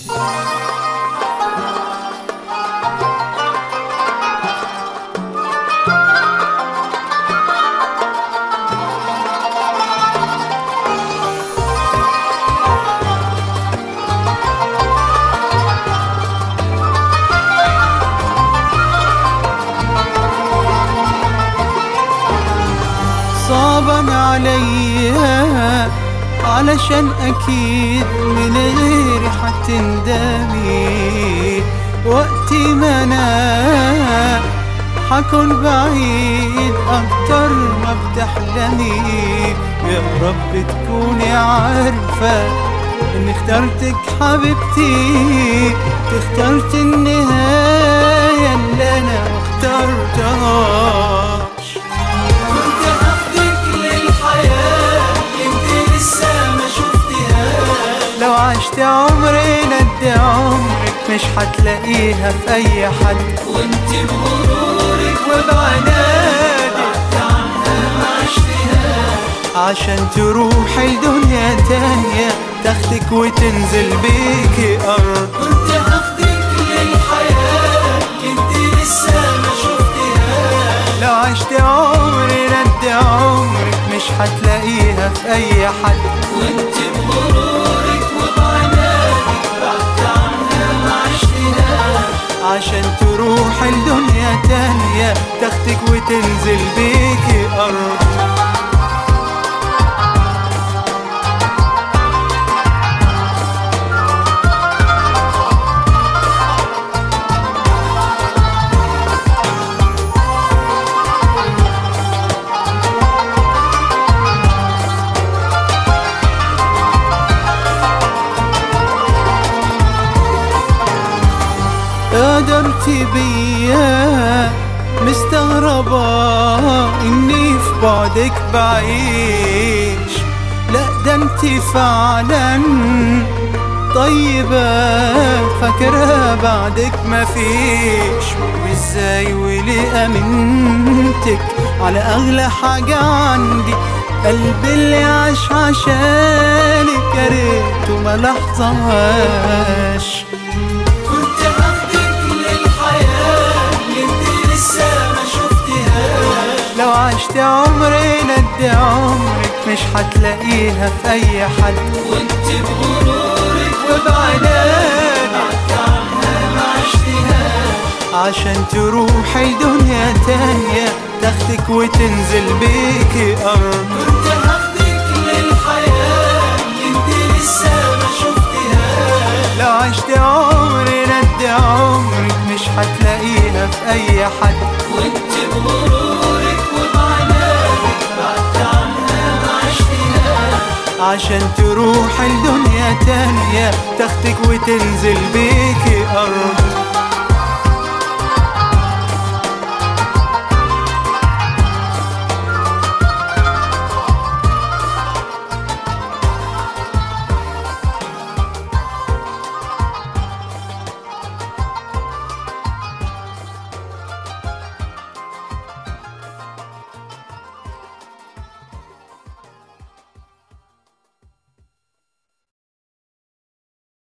صعبا عليا علشان أكيد من غيري حتندمي، وقتي ما أنا حكون بعيد أكتر ما بتحلمي. يا رب تكوني عارفة إني اخترتك حبيبتي، اخترت النهاية اللي أنا مخترتهاش. كنت هاخدك للحياة انت لسه ما شفتهاش، لو عشت عمرين قد عمرك مش هتلاقيها في أي حد، وانت بغرورك وبعنادك بعدت عنها ما عشتهاش، عشان تروحي لدنيا تانية تاخدك وتنزل بيكي أرض. كنت هاخدك للحياة انت لسه ما شفتهاش، لو عشت عمري قد عمرك مش هتلاقيها في أي حد، وانت بغرورك وبعنادك بعدت عنها ما عشتهاش، عشان تروحي لدنيا تانية تاخدك وتنزل بيكي أرض. قدرتي بيا مستغربة إني في بعدك بعيش، لأ ده انتي فعلا طيبة فاكرة بعدك مفيش. وازاي وليه أمنتك على أغلى حاجة عندي، قلبي اللي عاش عشانك يا ريته ما لحظهاش. لو عشت عمرين قد عمرك مش هتلاقيها في أي حد، وانت بغرورك وبعنادك بعدت عنها ما عشتهاش، عشان تروحي لدنيا تانية تاخدك وتنزل بيكي أرض. كنت هاخدك للحياة انت لسه ما شفتهاش، لو عشت عمرين قد عمرك مش هتلاقيها في أي حد، وانت بغرورك وبعنادك بعدت عنها ما عشتهاش، عشان تروحي لدنيا تانية تاخدك وتنزل بيكي أرض.